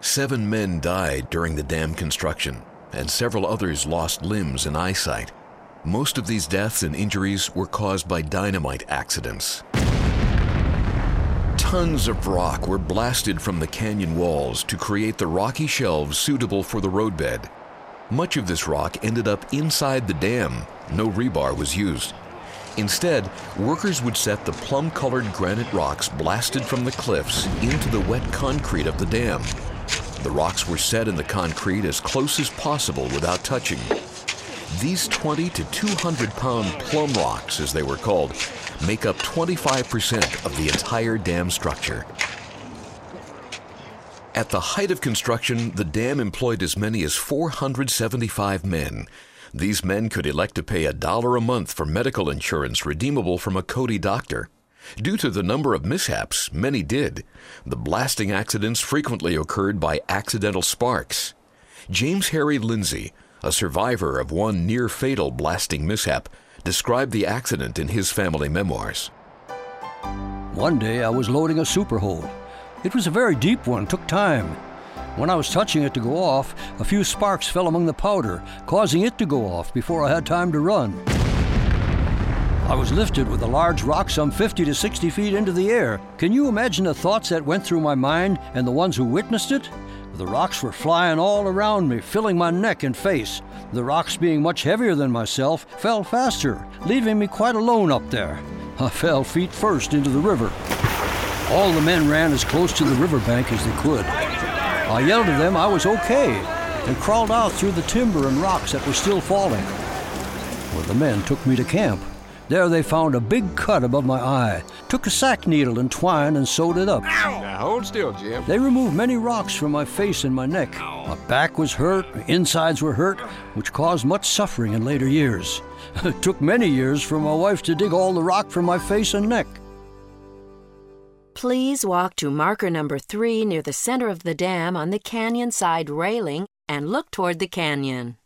7 men died during the dam construction, and several others lost limbs and eyesight. Most of these deaths and injuries were caused by dynamite accidents. Tons of rock were blasted from the canyon walls to create the rocky shelves suitable for the roadbed. Much of this rock ended up inside the dam. No rebar was used. Instead, workers would set the plum-colored granite rocks blasted from the cliffs into the wet concrete of the dam. The rocks were set in the concrete as close as possible without touching. These 20 to 200-pound plum rocks, as they were called, make up 25% of the entire dam structure. At the height of construction, the dam employed as many as 475 men. These men could elect to pay $1 a month for medical insurance redeemable from a Cody doctor. Due to the number of mishaps, many did. The blasting accidents frequently occurred by accidental sparks. James Harry Lindsay, a survivor of one near-fatal blasting mishap, described the accident in his family memoirs. One day I was loading a super hole. It was a very deep one, took time. When I was touching it to go off, a few sparks fell among the powder, causing it to go off before I had time to run. I was lifted with a large rock some 50 to 60 feet into the air. Can you imagine the thoughts that went through my mind and the ones who witnessed it? The rocks were flying all around me, filling my neck and face. The rocks, being much heavier than myself, fell faster, leaving me quite alone up there. I fell feet first into the river. All the men ran as close to the riverbank as they could. I yelled at them I was okay and crawled out through the timber and rocks that were still falling. Well, the men took me to camp. There they found a big cut above my eye, took a sack needle and twine and sewed it up. Now hold still, Jim. They removed many rocks from my face and my neck. My back was hurt, my insides were hurt, which caused much suffering in later years. It took many years for my wife to dig all the rock from my face and neck. Please walk to marker number 3 near the center of the dam on the canyon side railing and look toward the canyon.